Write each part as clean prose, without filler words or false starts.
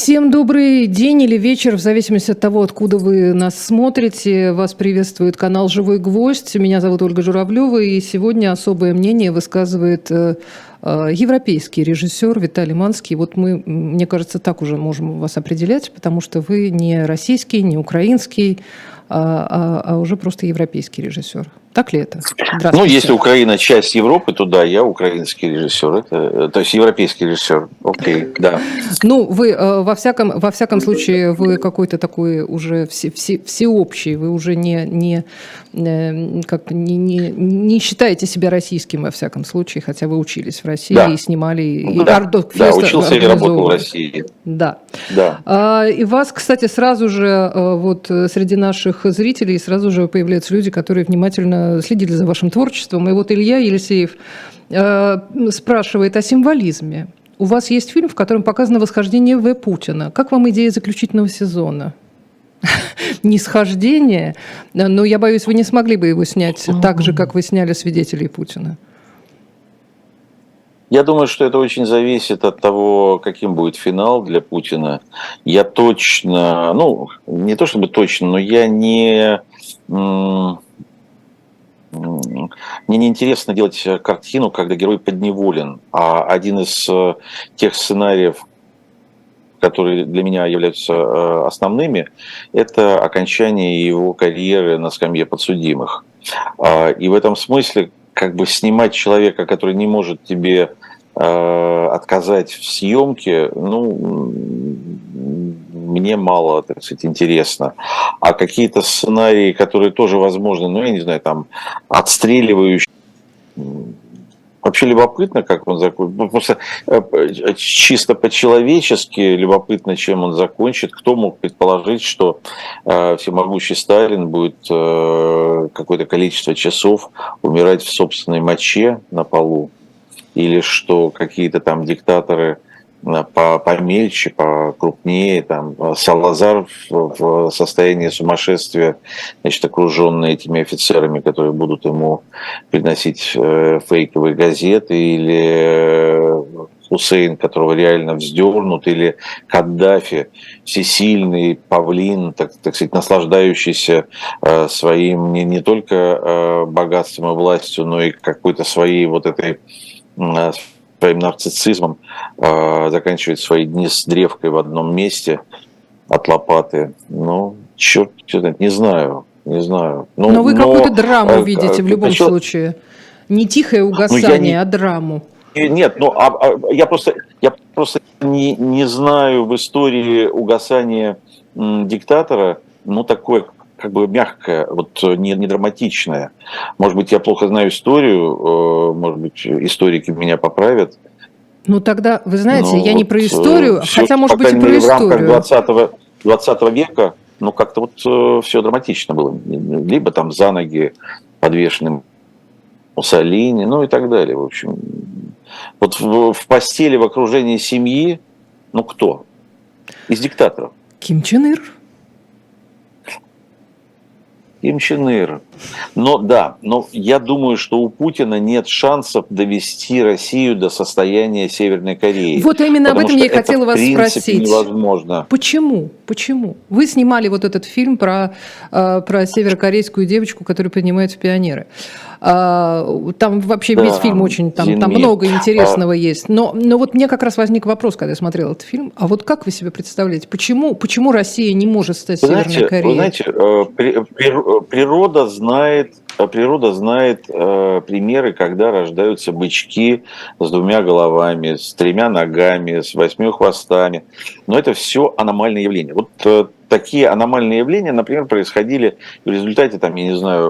Всем добрый день или вечер, в зависимости от того, откуда вы нас смотрите. Вас приветствует канал «Живой гвоздь». Меня зовут Ольга Журавлева, и сегодня особое мнение высказывает европейский режиссер Виталий Манский. Вот мы, мне кажется, так уже можем вас определять, потому что вы не российский, не украинский, а уже просто европейский режиссер. Так ли это? Ну, если Украина часть Европы, то да, я украинский режиссер, то есть европейский режиссер. Окей, да. Ну, вы во всяком случае, вы какой-то такой уже всеобщий, вы уже не считаете себя российским во всяком случае, хотя вы учились в России, да, и снимали. Да, учился и работал в России. Да. Да. И вас, кстати, сразу же вот среди наших зрителей сразу же появляются люди, которые внимательно следили за вашим творчеством. И вот Илья Елисеев спрашивает о символизме. У вас есть фильм, в котором показано восхождение В. Путина. Как вам идея заключительного сезона? Нисхождение, но я боюсь, вы не смогли бы его снять так же, как вы сняли «Свидетелей Путина». Я думаю, что это очень зависит от того, каким будет финал для Путина. Я точно, ну, не то чтобы точно, но я мне не интересно делать картину, когда герой подневолен. А один из тех сценариев, которые для меня являются основными, это окончание его карьеры на скамье подсудимых. И в этом смысле как бы снимать человека, который не может тебе отказать в съемке, ну, мне мало, так сказать, интересно. А какие-то сценарии, которые тоже возможны, ну, я не знаю, там, отстреливающие. Вообще любопытно, как он закончит. Просто чисто по-человечески любопытно, чем он закончит. Кто мог предположить, что всемогущий Сталин будет какое-то количество часов умирать в собственной моче на полу? Или что какие-то там диктаторы помельче, покрупнее, там Салазар в состоянии сумасшествия, значит, окруженный этими офицерами, которые будут ему приносить фейковые газеты, или Хусейн, которого реально вздернут, или Каддафи, всесильный павлин, так сказать, наслаждающийся своим не только богатством и властью, но и какой-то своей вот этой своим нарциссизмом, заканчивает свои дни с древкой в одном месте от лопаты. Ну, черт, не знаю. Но вы какую-то драму видите в любом случае. Не тихое угасание, а драму. Нет, я просто не знаю в истории угасания диктатора, ну, такое как бы мягкое, вот не драматичное. Может быть, я плохо знаю историю, может быть, историки меня поправят. Ну, тогда, вы знаете, я не про историю, хотя, может быть, и про историю. В рамках 20 века, ну, как-то вот все драматично было. Либо там за ноги подвешенным Муссолини, ну и так далее, в общем. Вот в постели, в окружении семьи, ну, кто? Из диктаторов. Ким Чен Ир. Ким Чен Ир. Но я думаю, что у Путина нет шансов довести Россию до состояния Северной Кореи. Вот именно об этом я и хотела вас спросить. Невозможно. Почему? Вы снимали вот этот фильм про северокорейскую девочку, которая принимает в пионеры. Там вообще весь фильм очень, там много интересного есть. Но вот мне как раз возник вопрос, когда я смотрела этот фильм. А вот как вы себе представляете, почему Россия не может стать Северной Кореей? Вы знаете, природа знает примеры, когда рождаются бычки с 2 головами, с 3 ногами, с 8 хвостами. Но это все аномальные явления. Вот такие аномальные явления, например, происходили в результате, там, я не знаю,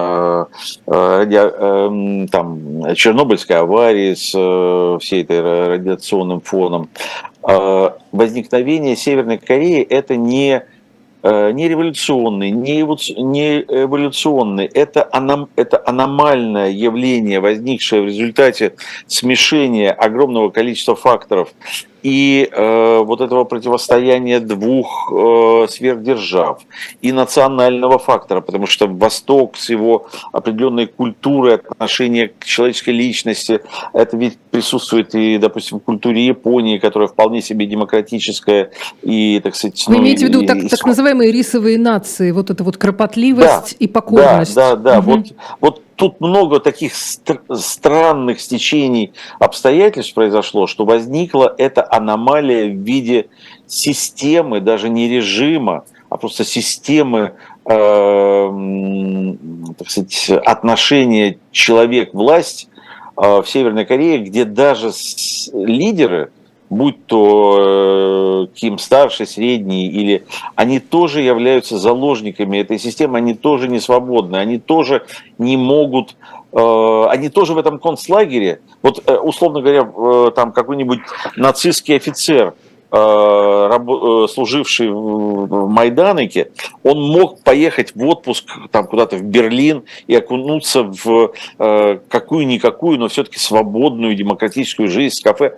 там, Чернобыльской аварии с всей этой радиационным фоном. Возникновение Северной Кореи – это не революционный, не эволюционный. Это аномальное явление, возникшее в результате смешения огромного количества факторов. и вот этого противостояния двух сверхдержав, и национального фактора, потому что Восток с его определенной культурой, отношения к человеческой личности, это ведь присутствует и, допустим, в культуре Японии, которая вполне себе демократическая и, так сказать... Вы имеете в виду так называемые рисовые нации, вот эта вот кропотливость и покорность? Да. Вот тут много таких странных стечений обстоятельств произошло, что возникла эта аномалия в виде системы, даже не режима, а просто системы, так сказать, отношения человек-власть в Северной Корее, где даже лидеры, будь то Ким старший, средний, или они тоже являются заложниками этой системы, они тоже не свободны, они тоже не могут, они тоже в этом концлагере, вот условно говоря, там какой-нибудь нацистский офицер, служивший в Майданике, он мог поехать в отпуск там куда-то в Берлин и окунуться в какую-никакую, но все-таки свободную демократическую жизнь с кафе.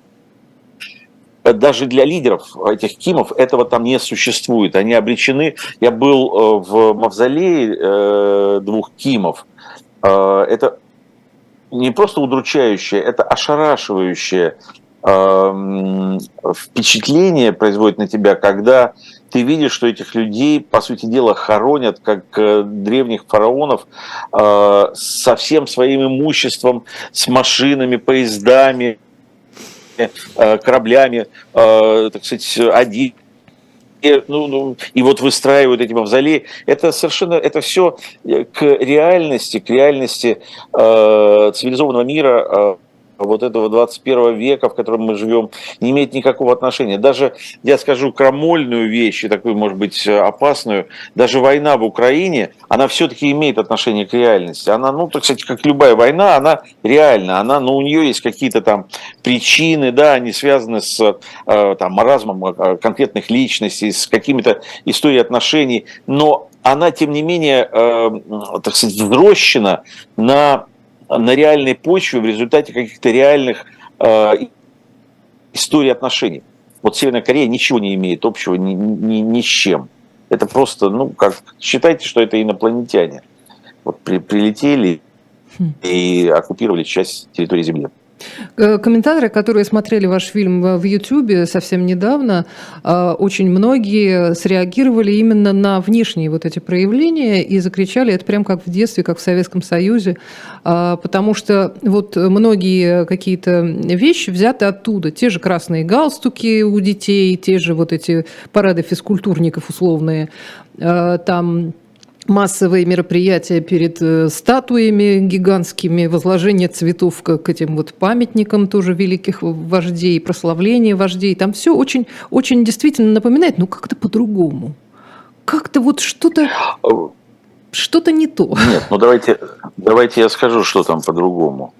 Даже для лидеров этих Кимов этого там не существует. Они обречены. Я был в мавзолее двух Кимов. Это не просто удручающее, это ошарашивающее впечатление производит на тебя, когда ты видишь, что этих людей, по сути дела, хоронят, как древних фараонов, со всем своим имуществом, с машинами, поездами, кораблями, так сказать, и вот выстраивают эти мавзолеи. Это совершенно, это все к реальности цивилизованного мира, вот этого 21 века, в котором мы живем, не имеет никакого отношения. Даже, я скажу крамольную вещь, и такую, может быть, опасную, даже война в Украине, она все-таки имеет отношение к реальности. Она, так сказать, как любая война, она реальна, у нее есть какие-то там причины, да, они связаны с там, маразмом конкретных личностей, с какими-то историей отношений, но она, тем не менее, так сказать, взрощена на реальной почве в результате каких-то реальных историй отношений. Вот Северная Корея ничего не имеет общего ни с чем. Это просто, считайте, что это инопланетяне. Вот прилетели и оккупировали часть территории Земли. Комментаторы, которые смотрели ваш фильм в Ютубе совсем недавно, очень многие среагировали именно на внешние вот эти проявления и закричали, это прям как в детстве, как в Советском Союзе, потому что вот многие какие-то вещи взяты оттуда. Те же красные галстуки у детей, те же вот эти парады физкультурников условные, там массовые мероприятия перед статуями гигантскими, возложение цветов к этим вот памятникам тоже великих вождей, прославление вождей. Там все очень, очень действительно напоминает, как-то по-другому. Как-то вот что-то не то. Нет, давайте я скажу, что там по-другому.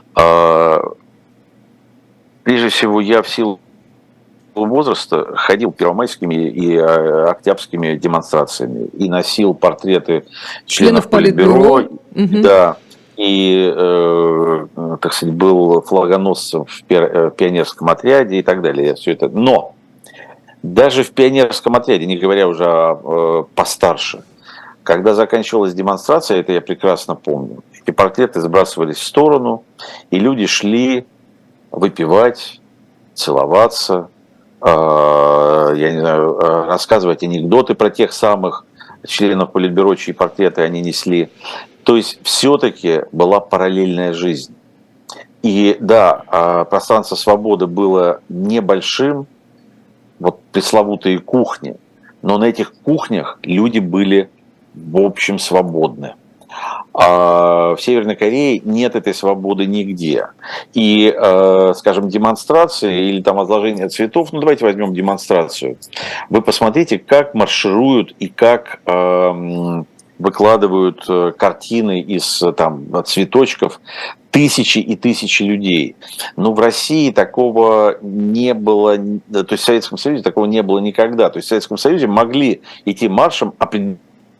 Прежде всего, я в силу возраста ходил первомайскими и октябрьскими демонстрациями и носил портреты членов Политбюро, да, и, так сказать, был флагоносцем в пионерском отряде и так далее. Все это. Но даже в пионерском отряде, не говоря уже постарше, когда заканчивалась демонстрация, это я прекрасно помню, эти портреты сбрасывались в сторону, и люди шли выпивать, целоваться, я не знаю, рассказывать анекдоты про тех самых членов Политбюро, чьи портреты они несли. То есть все-таки была параллельная жизнь. И да, пространство свободы было небольшим, вот пресловутые кухни, но на этих кухнях люди были в общем свободны. А в Северной Корее нет этой свободы нигде. И, скажем, демонстрации или там возложение цветов, давайте возьмем демонстрацию. Вы посмотрите, как маршируют и как выкладывают картины из там, цветочков тысячи и тысячи людей. Но в России такого не было, то есть в Советском Союзе такого не было никогда. То есть в Советском Союзе могли идти маршем определенные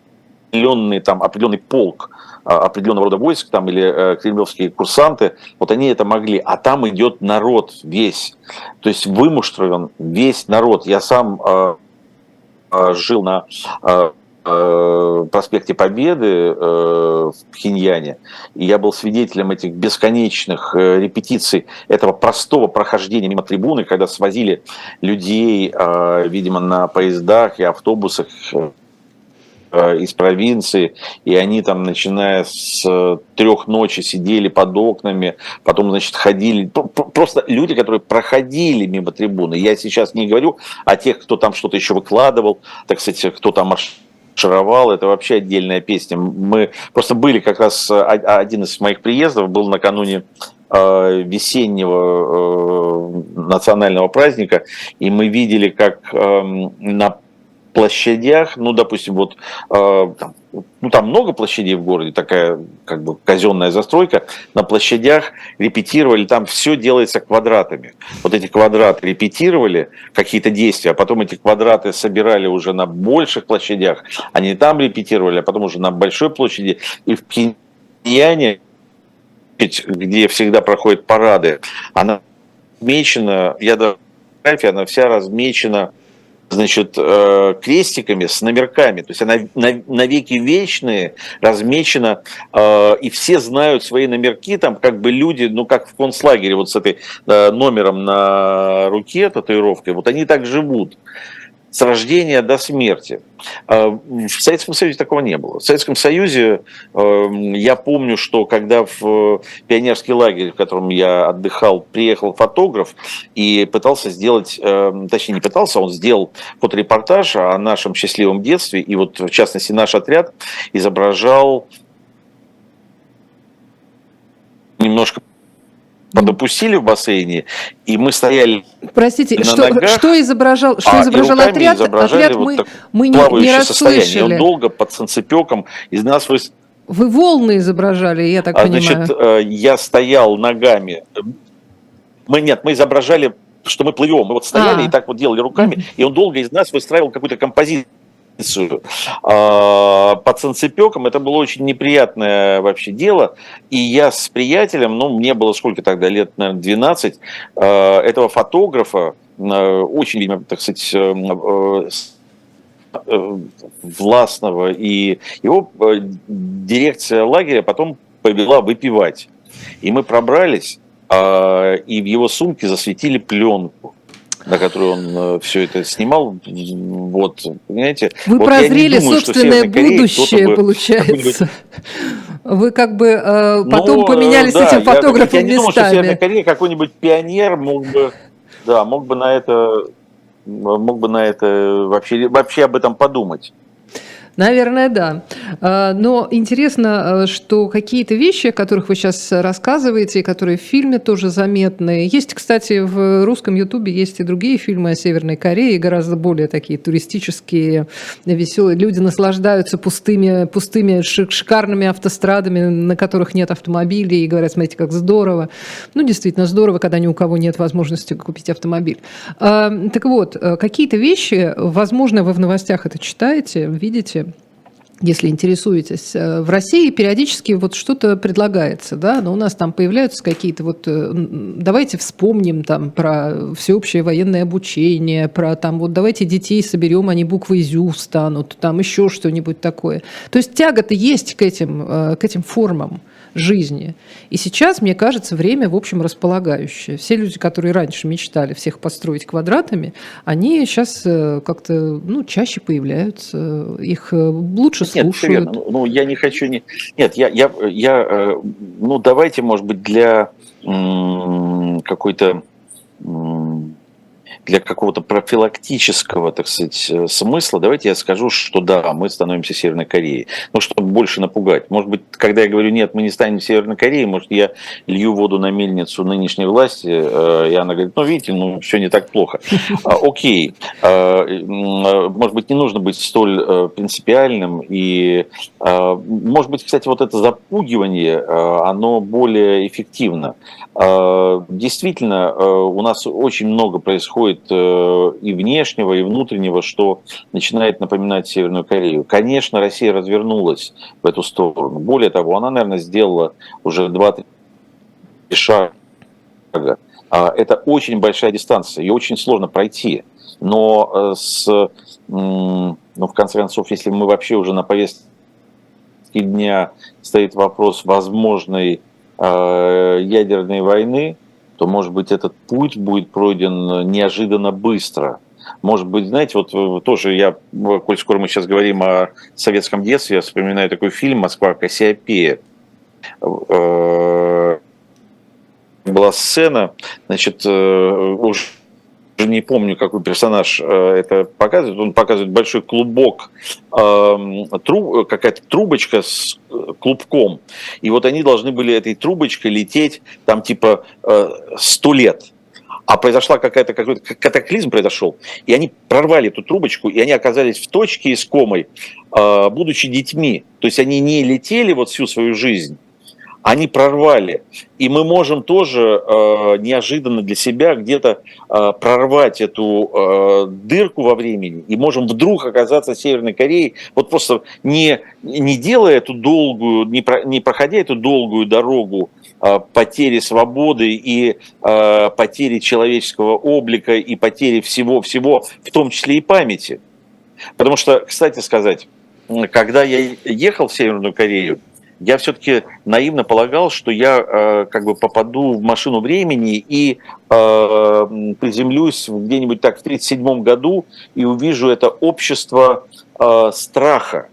определенный полк определенного рода войск там, или кремлевские курсанты, вот они это могли, а там идет народ весь, то есть вымуштрован весь народ. Я сам жил на проспекте Победы в Пхеньяне, и я был свидетелем этих бесконечных репетиций этого простого прохождения мимо трибуны, когда свозили людей, видимо, на поездах и автобусах из провинции, и они там, начиная с 3 ночи, сидели под окнами, потом, значит, ходили, просто люди, которые проходили мимо трибуны. Я сейчас не говорю о тех, кто там что-то еще выкладывал, так сказать, кто там маршировал, это вообще отдельная песня. Мы просто были как раз, один из моих приездов был накануне весеннего национального праздника, и мы видели, как на площадях, ну, допустим, вот, там много площадей в городе, такая как бы казенная застройка, на площадях репетировали, там все делается квадратами. Вот эти квадраты репетировали, какие-то действия, а потом эти квадраты собирали уже на больших площадях, они там репетировали, а потом уже на большой площади. И в Пхеньяне, где всегда проходят парады, она размечена, она вся размечена, значит, крестиками с номерками, то есть она навеки вечные, размечена, и все знают свои номерки, там как бы люди, ну как в концлагере, вот с этой номером на руке, татуировкой, вот они так живут. С рождения до смерти. В Советском Союзе такого не было. В Советском Союзе я помню, что когда в пионерский лагерь, в котором я отдыхал, приехал фотограф и пытался сделать, точнее не пытался, он сделал фоторепортаж о нашем счастливом детстве, и вот в частности наш отряд изображал немножко подопустили в бассейне, и мы стояли. Простите, на что изображал отряд? Отряд вот мы не расслышали. Он долго под санцепёком из нас Вы волны изображали, я так понимаю. Значит, я стоял ногами. Мы изображали, что мы плывем. Мы вот стояли и так вот делали руками, и он долго из нас выстраивал какую-то композицию. Под санцепёком. Это было очень неприятное вообще дело. И я с приятелем, мне было сколько тогда, лет, наверное, 12, этого фотографа, очень, видимо, так сказать, властного, и его дирекция лагеря потом повела выпивать. И мы пробрались, и в его сумке засветили пленку, на которую он все это снимал, вот, понимаете? Вы вот прозрели собственное будущее, получается. Вы как бы потом поменялись с этим фотографом местами. Я не думал, что в Северной Корее какой-нибудь пионер мог бы на это вообще об этом подумать. Наверное, да. Но интересно, что какие-то вещи, о которых вы сейчас рассказываете, которые в фильме тоже заметны. Есть, кстати, в русском Ютубе есть и другие фильмы о Северной Корее, гораздо более такие туристические, веселые. Люди наслаждаются пустыми шикарными автострадами, на которых нет автомобилей, и говорят, смотрите, как здорово. Ну, действительно здорово, когда ни у кого нет возможности купить автомобиль. Так вот, какие-то вещи, возможно, вы в новостях это читаете, видите, если интересуетесь. В России периодически вот что-то предлагается, да, но у нас там появляются какие-то вот, давайте вспомним там про всеобщее военное обучение, про там вот давайте детей соберем, они буквой ЗЮ станут, там еще что-нибудь такое. То есть тяга-то есть к этим формам жизни. И сейчас, мне кажется, время, в общем, располагающее. Все люди, которые раньше мечтали всех построить квадратами, они сейчас как-то, чаще появляются, их лучше слушают. Нет, я не хочу... Нет, давайте, может быть, для какого-то профилактического, так сказать, смысла, давайте я скажу, что да, мы становимся Северной Кореей. Чтобы больше напугать. Может быть, когда я говорю, нет, мы не станем Северной Кореей, может, я лью воду на мельницу нынешней власти, и она говорит, видите, все не так плохо. Окей. Может быть, не нужно быть столь принципиальным. И, может быть, кстати, вот это запугивание, оно более эффективно. Действительно, у нас очень много происходит происходит и внешнего, и внутреннего, что начинает напоминать Северную Корею. Конечно, Россия развернулась в эту сторону. Более того, она, наверное, сделала уже 2-3 шага. Это очень большая дистанция, ее очень сложно пройти. Но в конце концов, если мы вообще уже на повестке дня стоит вопрос возможной ядерной войны, то, может быть, этот путь будет пройден неожиданно быстро. Может быть, знаете, вот тоже я, коль скоро мы сейчас говорим о советском детстве, я вспоминаю такой фильм «Москва Кассиопея». Была сцена, значит, уже не помню, какой персонаж это показывает, он показывает большой клубок, какая-то трубочка с клубком, и вот они должны были этой трубочкой лететь там типа 100 лет. А какой-то катаклизм произошел, и они прорвали эту трубочку, и они оказались в точке искомой, будучи детьми. То есть они не летели вот всю свою жизнь, они прорвали. И мы можем тоже неожиданно для себя где-то прорвать эту дырку во времени, и можем вдруг оказаться в Северной Корее, вот просто не делая эту долгую, не проходя эту долгую дорогу потери свободы и потери человеческого облика и потери всего, в том числе и памяти. Потому что, кстати сказать, когда я ехал в Северную Корею, я все-таки наивно полагал, что я как бы попаду в машину времени и приземлюсь где-нибудь так в 1937 году и увижу это общество страха.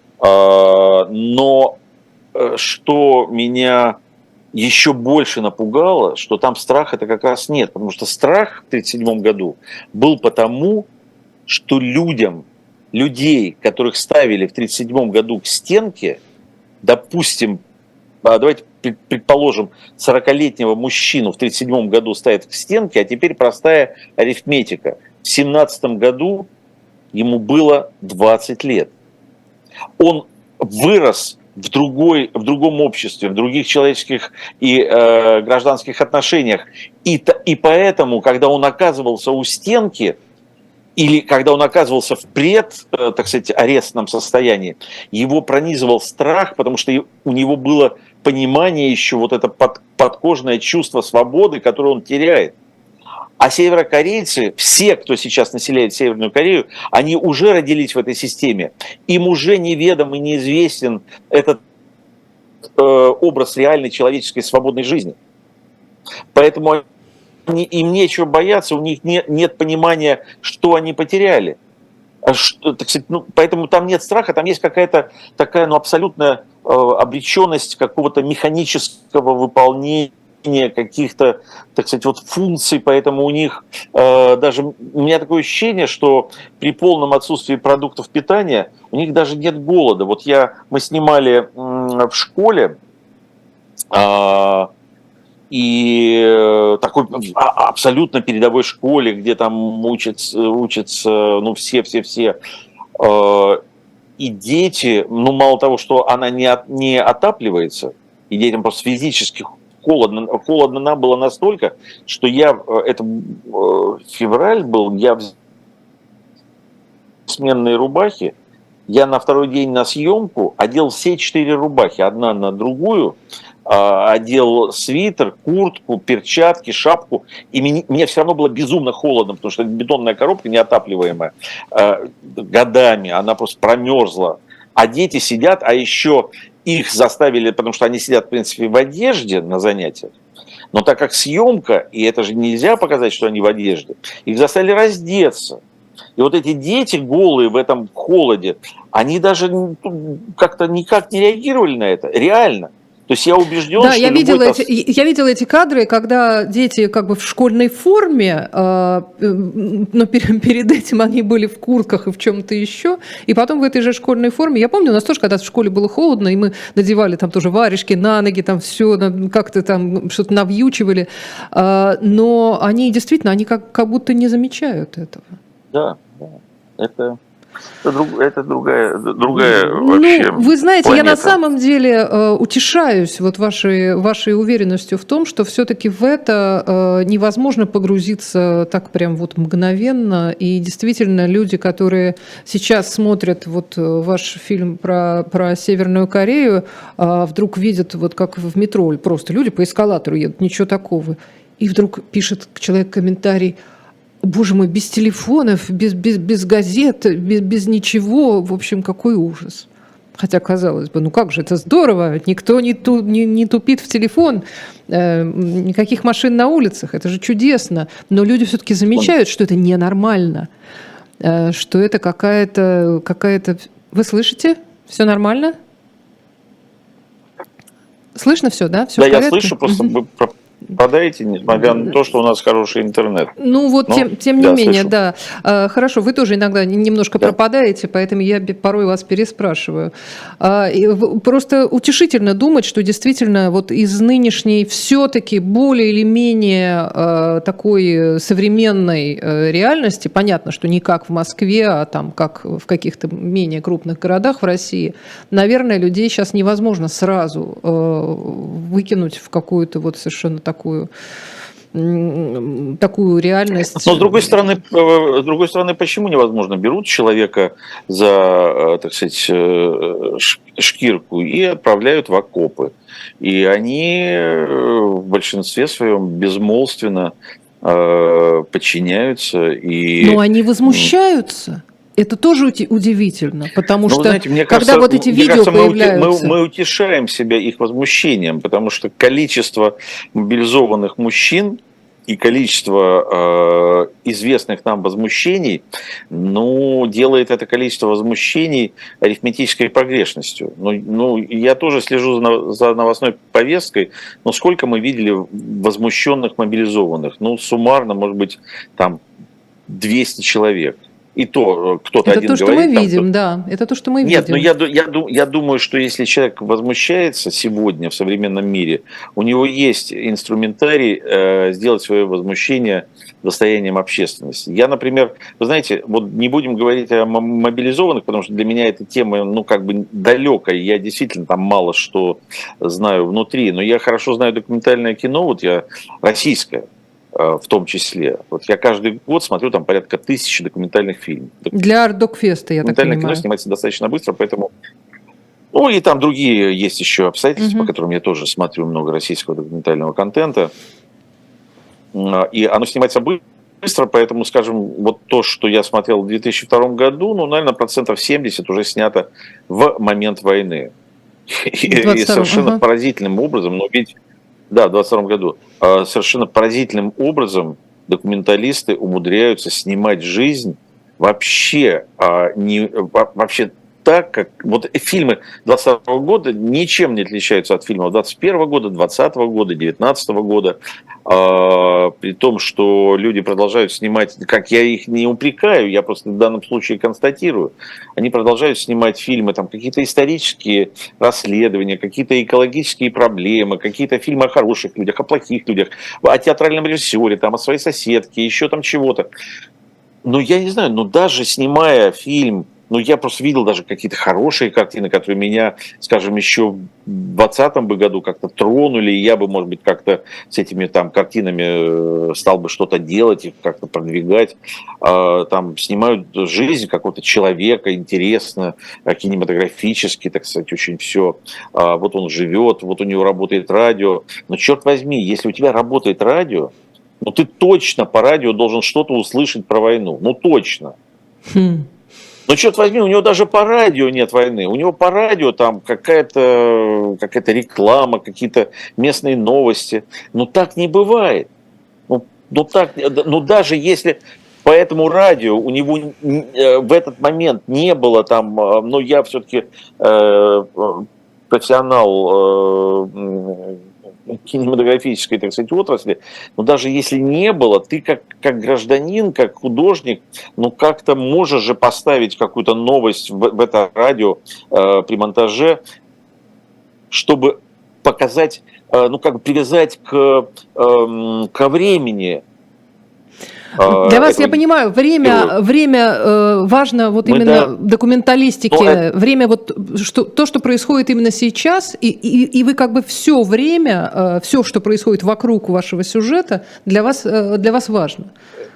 Но что меня еще больше напугало, что там страха-то как раз нет, потому что страх в 1937 году был потому, что людей, которых ставили в 1937 году к стенке, допустим, давайте предположим, 40-летнего мужчину в 1937 году ставят к стенке, а теперь простая арифметика. В 1917 году ему было 20 лет. Он вырос в другом обществе, в других человеческих и гражданских отношениях. И поэтому, когда он оказывался у стенки, или когда он оказывался в так сказать, арестном состоянии, его пронизывал страх, потому что у него было понимание еще, вот это подкожное чувство свободы, которое он теряет. А северокорейцы, все, кто сейчас населяет Северную Корею, они уже родились в этой системе. Им уже неведом и неизвестен этот образ реальной человеческой свободной жизни. Поэтому им нечего бояться, у них нет понимания, что они потеряли. Так сказать, поэтому там нет страха, там есть какая-то такая абсолютная обреченность какого-то механического выполнения каких-то, так сказать, функций, поэтому у них даже, у меня такое ощущение, что при полном отсутствии продуктов питания у них даже нет голода. Мы снимали в школе, и такой абсолютно передовой школе, где там учатся все. И дети, мало того, что она не отапливается, и детям просто физически холодно нам было настолько, что это февраль был, я в сменной рубахе, я на второй день на съемку одел все 4 рубахи, одна на другую, одел свитер, куртку, перчатки, шапку, и мне все равно было безумно холодно, потому что бетонная коробка неотапливаемая годами, она просто промерзла. А дети сидят, а еще их заставили, потому что они сидят, в принципе, в одежде на занятиях, но так как съемка, и это же нельзя показать, что они в одежде, их заставили раздеться. И эти дети голые в этом холоде, они даже как-то никак не реагировали на это, реально. То есть я убежден, да, что я видела эти кадры, когда дети как бы в школьной форме, но перед этим они были в куртках и в чем-то еще, и потом в этой же школьной форме, я помню, у нас тоже когда-то в школе было холодно, и мы надевали там тоже варежки на ноги, там все, как-то там что-то навьючивали, но они действительно, они как будто не замечают этого. Да, это... Это другая вообще Ну, вы знаете, я на планета. самом деле утешаюсь вот вашей уверенностью в том, что все-таки в это невозможно погрузиться так прям вот мгновенно. И действительно, люди, которые сейчас смотрят вот ваш фильм про Северную Корею, вдруг видят, вот как в метро, просто люди по эскалатору едут, ничего такого. И вдруг пишет человек комментарий: боже мой, без телефонов, без газет, без ничего, в общем, какой ужас. Хотя, казалось бы, ну как же, это здорово, никто не тупит в телефон, никаких машин на улицах, это же чудесно. Но люди все-таки замечают, что это ненормально, что это какая-то... Вы слышите? Все нормально? Слышно все, да? Все Да, в я порядке? слышу, просто вы пропадаете, несмотря на то, что у нас хороший интернет. Ну вот, Ну, тем не да, менее, слышу. да. Хорошо, вы тоже иногда немножко Да. пропадаете, поэтому я порой вас переспрашиваю. Просто утешительно думать, что действительно вот из нынешней все-таки более или менее такой современной реальности, понятно, что не как в Москве, а там как в каких-то менее крупных городах в России, наверное, людей сейчас невозможно сразу выкинуть в какую-то вот совершенно такую реальность. Но с другой стороны, почему невозможно? Берут человека за, так сказать, шкирку и отправляют в окопы. И они в большинстве своем безмолвственно подчиняются. Но они возмущаются. Это тоже удивительно, потому что знаете, мне когда кажется, вот эти видео появляются... мы утешаем себя их возмущением, потому что количество мобилизованных мужчин и количество известных нам возмущений, делает это количество возмущений арифметической погрешностью. Я тоже слежу за новостной повесткой, но сколько мы видели возмущенных мобилизованных? Суммарно, может быть, там 200 человек. И то кто-то Это один то, что говорит... мы видим, да. Это то, что мы видим. Нет, но я думаю, что если человек возмущается сегодня в современном мире, у него есть инструментарий сделать свое возмущение достоянием общественности. Я, например, вы знаете, вот не будем говорить о мобилизованных, потому что для меня эта тема, далекая. Я действительно там мало что знаю внутри, но я хорошо знаю документальное кино, вот я российское. В том числе. Вот я каждый год смотрю там порядка 1000 документальных фильмов. Для Ардокфеста, я так понимаю. Документальное кино снимается достаточно быстро, поэтому... и там другие есть еще обстоятельства, по которым я тоже смотрю много российского документального контента. И оно снимается быстро, поэтому, скажем, вот то, что я смотрел в 2002 году, наверное, 70% уже снято в момент войны. И совершенно поразительным образом, да, в 22 году. Совершенно поразительным образом документалисты умудряются снимать жизнь вообще так, как... Вот фильмы 22 года ничем не отличаются от фильмов 21 года, 20 года, 19 года. При том, что люди продолжают снимать, как я их не упрекаю, я просто в данном случае констатирую, они продолжают снимать фильмы, там какие-то исторические расследования, какие-то экологические проблемы, какие-то фильмы о хороших людях, о плохих людях, о театральном режиссере, там, о своей соседке, еще там чего-то. Я не знаю, даже снимая фильм, я просто видел даже какие-то хорошие картины, которые меня, скажем, еще в 2020 году как-то тронули, и я бы, может быть, как-то с этими там картинами стал бы что-то делать, их как-то продвигать. Там снимают жизнь какого-то человека, интересно, кинематографически, так сказать, очень все. Вот он живет, вот у него работает радио. Но черт возьми, если у тебя работает радио, ты точно по радио должен что-то услышать про войну. Точно. Но, черт возьми, у него даже по радио нет войны. У него по радио там какая-то реклама, какие-то местные новости. Так не бывает. Даже если по этому радио у него в этот момент не было там... я все-таки профессионал кинематографической, так сказать, отрасли, но даже если не было, ты как гражданин, как художник, как-то можешь же поставить какую-то новость в это радио при монтаже, чтобы показать, привязать ко времени. Для вас, я этого понимаю, героя. время важно вот Мы, именно да, в документалистике, но время вот то, что происходит именно сейчас, и вы как бы все время, все, что происходит вокруг вашего сюжета, для вас важно.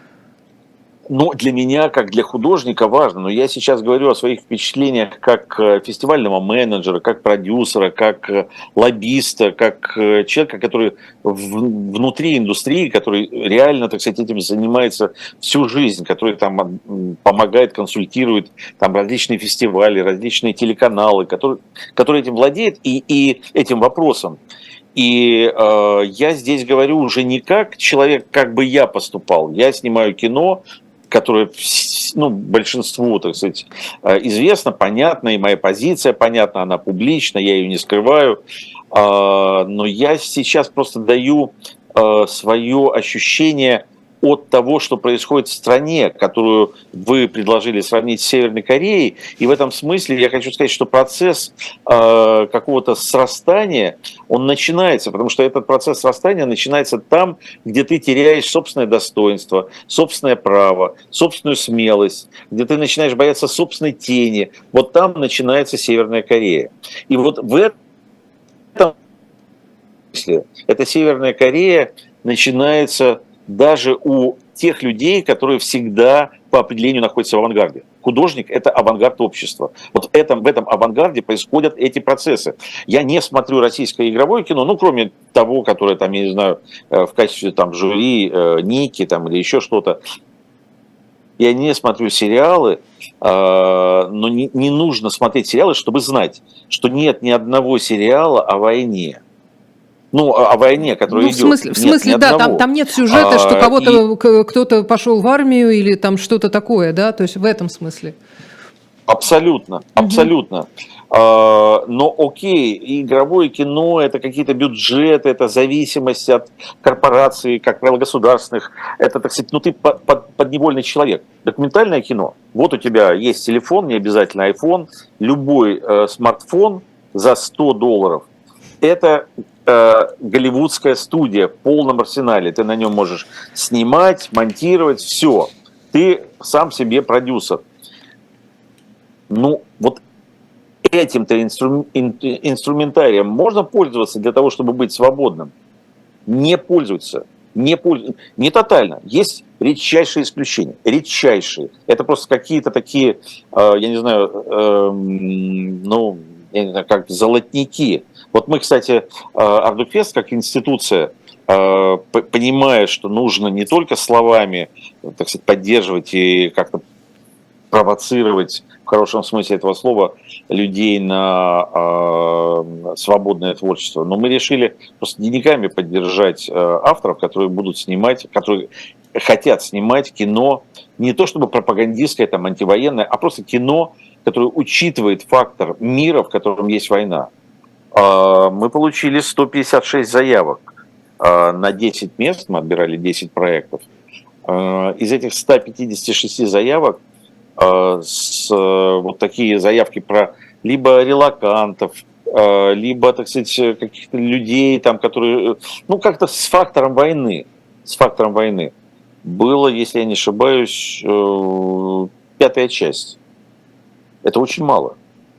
Но для меня, как для художника, важно. Но я сейчас говорю о своих впечатлениях как фестивального менеджера, как продюсера, как лоббиста, как человека, который внутри индустрии, который реально, так сказать, этим занимается всю жизнь, который там помогает, консультирует там различные фестивали, различные телеканалы, который этим владеет и этим вопросом. И я здесь говорю уже не как человек, как бы я поступал. Я снимаю кино, которое, ну, большинству, так сказать, известно, понятно, и моя позиция понятна, она публична, я ее не скрываю. Но я сейчас просто даю свое ощущение от того, что происходит в стране, которую вы предложили сравнить с Северной Кореей. И в этом смысле я хочу сказать, что процесс какого-то срастания, он начинается, потому что этот процесс срастания начинается там, где ты теряешь собственное достоинство, собственное право, собственную смелость, где ты начинаешь бояться собственной тени. Вот там начинается Северная Корея. И вот в этом смысле эта Северная Корея начинается даже у тех людей, которые всегда по определению находятся в авангарде. Художник – это авангард общества. Вот в этом авангарде происходят эти процессы. Я не смотрю российское игровое кино, ну, кроме того, которое, там, я не знаю, в качестве там, жюри, Ники там, или еще что-то. Я не смотрю сериалы, но не нужно смотреть сериалы, чтобы знать, что нет ни одного сериала о войне. Ну, о войне, которая Ну, идет. в смысле, Нет ни да, одного. там нет сюжета, что кто-то пошел в армию или там что-то такое, да, то есть в этом смысле. Абсолютно, абсолютно. Но окей, игровое кино – это какие-то бюджеты, это зависимость от корпораций, как правило, государственных. Это, так сказать, ну ты подневольный человек. Документальное кино. Вот у тебя есть телефон, не обязательно iPhone, любой смартфон за $100. Это голливудская студия в полном арсенале. Ты на нем можешь снимать, монтировать, все. Ты сам себе продюсер. Ну, вот этим-то инструментарием можно пользоваться для того, чтобы быть свободным? Не пользуются. Не тотально. Есть редчайшие исключения. Редчайшие. Это просто какие-то такие, я не знаю, ну, я не знаю, как золотники. Вот мы, кстати, Ардуфест как институция, понимая, что нужно не только словами, так сказать, поддерживать и как-то провоцировать, в хорошем смысле этого слова, людей на свободное творчество, но мы решили просто деньгами поддержать авторов, которые будут снимать, которые хотят снимать кино, не то чтобы пропагандистское, там, антивоенное, а просто кино, которое учитывает фактор мира, в котором есть война. Мы получили 156 заявок на 10 мест, мы отбирали 10 проектов. Из этих 156 заявок вот такие заявки про либо релокантов, либо, так сказать, каких-то людей, там, которые, ну, как-то с фактором войны, было, если я не ошибаюсь, 5-я часть. Это очень мало.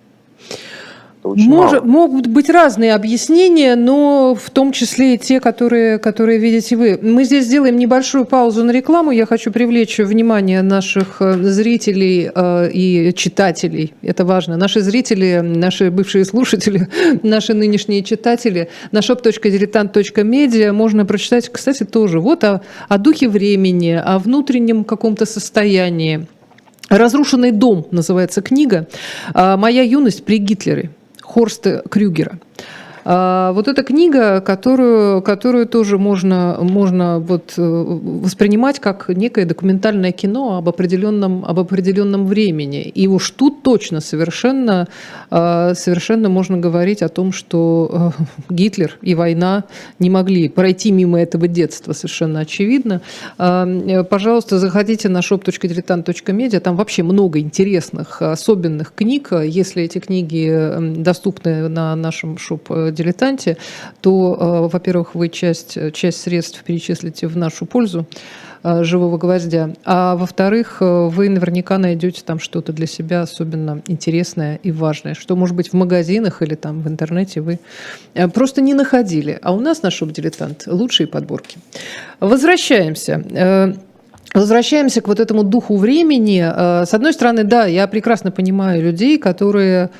Могут быть разные объяснения, но в том числе и те, которые видите вы. Мы здесь сделаем небольшую паузу на рекламу. Я хочу привлечь внимание наших зрителей и читателей. Это важно. Наши зрители, наши бывшие слушатели, наши нынешние читатели. На shop.diletant.media можно прочитать, кстати, тоже вот о духе времени, о внутреннем каком-то состоянии. «Разрушенный дом» называется книга. «Моя юность при Гитлере» Хорста Крюгера. Вот эта книга, которую тоже можно вот воспринимать как некое документальное кино об определенном времени. И уж тут точно совершенно можно говорить о том, что Гитлер и война не могли пройти мимо этого детства, совершенно очевидно. Пожалуйста, заходите на shop.diletant.media, там вообще много интересных, особенных книг. Если эти книги доступны на нашем shop в «Дилетанте», то, во-первых, вы часть средств перечислите в нашу пользу «Живого гвоздя», а во-вторых, вы наверняка найдете там что-то для себя особенно интересное и важное, что, может быть, в магазинах или там в интернете вы просто не находили. А у нас на «Шоп-Дилетант» лучшие подборки. Возвращаемся к вот этому духу времени. С одной стороны, да, я прекрасно понимаю людей, которые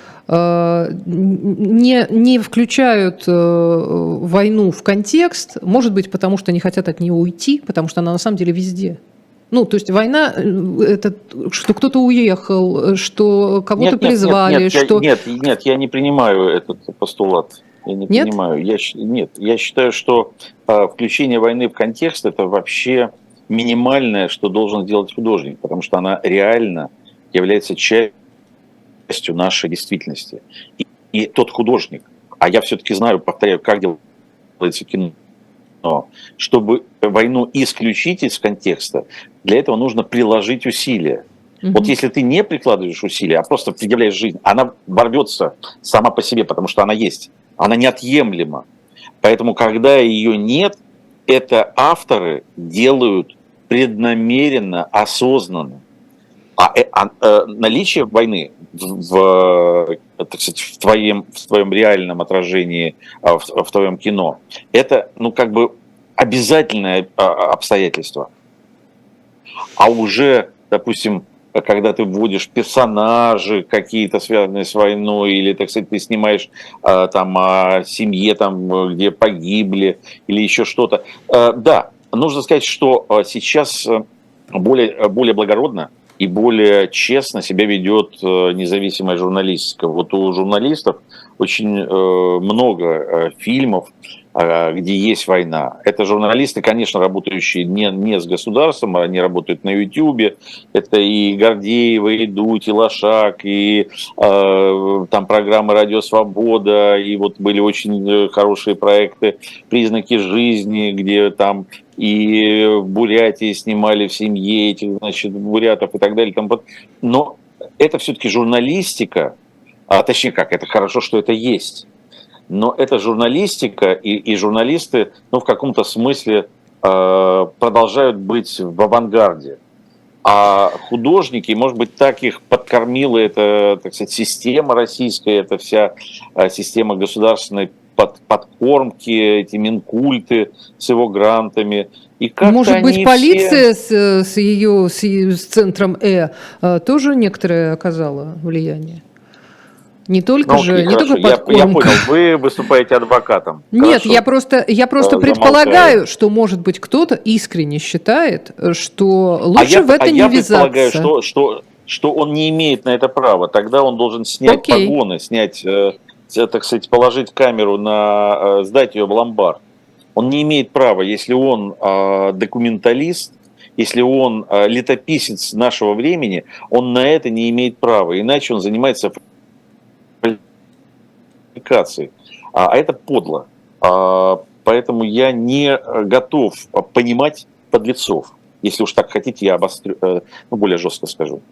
не включают войну в контекст, может быть, потому что не хотят от нее уйти, потому что она на самом деле везде. Ну, то есть война, это что кто-то уехал, что кого-то призвали, что... Нет, я не принимаю этот постулат. Я не принимаю. Я считаю, что включение войны в контекст – это вообще минимальное, что должен сделать художник, потому что она реально является частью нашей действительности. И тот художник, а я все-таки знаю, повторяю, как делается кино, чтобы войну исключить из контекста, для этого нужно приложить усилия. Вот если ты не прикладываешь усилия, а просто предъявляешь жизнь, она ворвется сама по себе, потому что она есть, она неотъемлема. Поэтому, когда ее нет, это авторы делают преднамеренно, осознанно. Наличие войны так сказать, в твоем реальном отражении, в твоем кино, это, как бы обязательное обстоятельство. А уже, допустим, когда ты вводишь персонажи какие-то, связанные с войной, или, так сказать, ты снимаешь там о семье, там, где погибли, или еще что-то. Да, нужно сказать, что сейчас более благородно и более честно себя ведет независимая журналистика. Вот у журналистов очень много фильмов, где есть война. Это журналисты, конечно, работающие не с государством, они работают на Ютьюбе. Это и Гордеева, и Дудь, и Лошак, и там программы «Радио Свобода», и вот были очень хорошие проекты «Признаки жизни», где там и в Бурятии снимали в семье этих, значит, бурятов и так далее. Но это все-таки журналистика, точнее как, это хорошо, что это есть. Но это журналистика, и журналисты, в каком-то смысле продолжают быть в авангарде. А художники, может быть, так их подкормила эта, так сказать, система российская, это вся система государственной подкормки, эти Минкульты с его грантами. И может быть, полиция с центром тоже некоторое оказала влияние? Не только подкормка. Я понял, вы выступаете адвокатом. Нет, хорошо. я просто предполагаю, что, может быть, кто-то искренне считает, что лучше в это не ввязаться. Я предполагаю, что он не имеет на это права. Тогда он должен снять погоны, так сказать, положить камеру, сдать ее в ломбард. Он не имеет права, если он документалист, если он летописец нашего времени, он на это не имеет права. Иначе он занимается фальсификацией. А это подло. Поэтому я не готов понимать подлецов. Если уж так хотите, я обострю, более жестко скажу.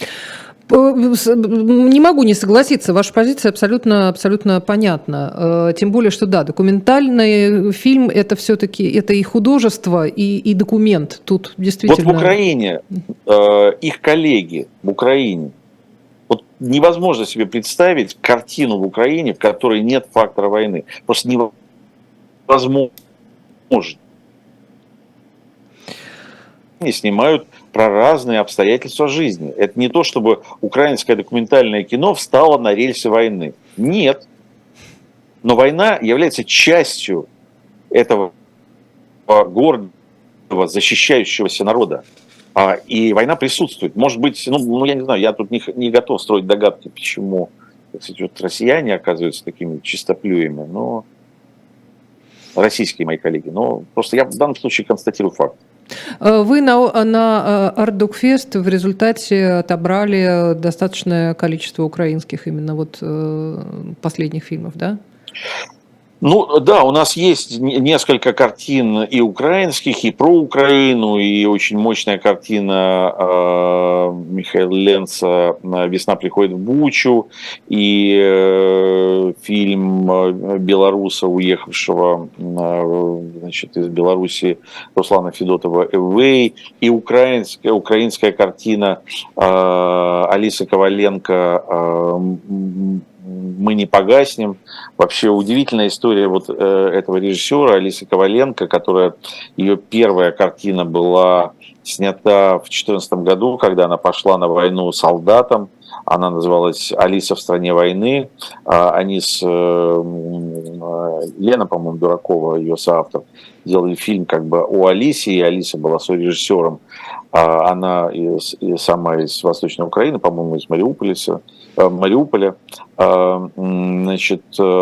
Не могу не согласиться, ваша позиция абсолютно понятна. Тем более, что да, документальный фильм это все-таки это и художество, и документ. Тут действительно. Вот в Украине их коллеги в Украине, вот невозможно себе представить картину в Украине, в которой нет фактора войны. Просто невозможно. Они снимают про разные обстоятельства жизни. Это не то, чтобы украинское документальное кино встало на рельсы войны. Нет. Но война является частью этого гордого, защищающегося народа. И война присутствует. Может быть, я не знаю, я тут не готов строить догадки, почему, так сказать, вот россияне оказываются такими чистоплюями, но российские мои коллеги. Но просто я в данном случае констатирую факт. Вы на Артдокфест в результате отобрали достаточное количество украинских именно вот последних фильмов, да? Ну да, у нас есть несколько картин и украинских, и про Украину, и очень мощная картина Михаила Ленца «Весна приходит в Бучу», и фильм белоруса, уехавшего значит, из Беларуси, Руслана Федотова «Эвэй», и украинская картина Алисы Коваленко «Мы не погаснем». Вообще удивительная история вот этого режиссера Алисы Коваленко, которая, ее первая картина была снята в 2014 году, когда она пошла на войну солдатом. Она называлась «Алиса в стране войны». Они с Лена, по-моему, Дуракова, ее соавтор, делали фильм как бы о Алисе, и Алиса была сорежиссером. Она сама из Восточной Украины, по-моему, из Мариуполя. Значит,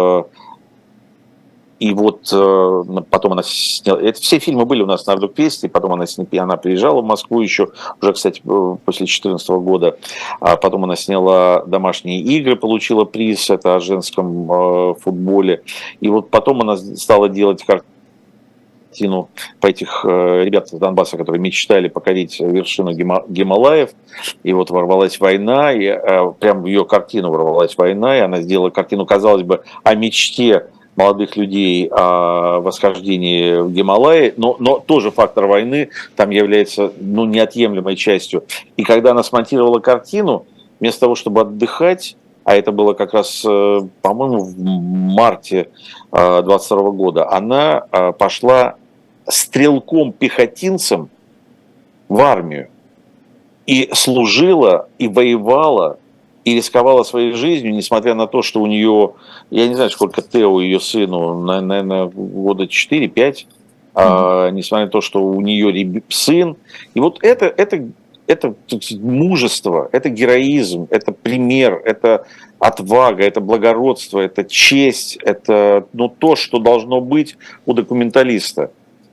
и вот потом она сняла... Это все фильмы были у нас на Ардукфесте, потом она приезжала в Москву еще, уже, кстати, после 2014 года. А потом она сняла «Домашние игры», получила приз, это о женском футболе. И вот потом она стала делать картину по этих ребят из Донбасса, которые мечтали покорить вершину Гималаев. И вот ворвалась война, и прям в ее картину ворвалась война, и она сделала картину, казалось бы, о мечте молодых людей о восхождении в Гималаи, но тоже фактор войны там является неотъемлемой частью. И когда она смонтировала картину, вместо того, чтобы отдыхать, а это было как раз, по-моему, в марте 2022 года, она пошла стрелком-пехотинцем в армию и служила, и воевала, и рисковала своей жизнью, несмотря на то, что у нее, я не знаю, сколько Тео, ее сыну, наверное, года 4-5, несмотря на то, что у нее сын. И вот это мужество, это героизм, это пример, это отвага, это благородство, это честь, это то, что должно быть у документалиста.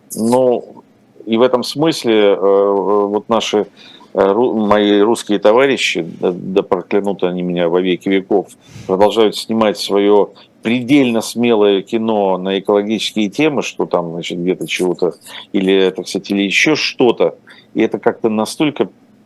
И в этом смысле вот мои русские товарищи, да проклянут они меня во веки веков, продолжают снимать свое предельно смелое кино на экологические темы, что там, значит, где-то чего-то, или еще что-то. И это как-то настолько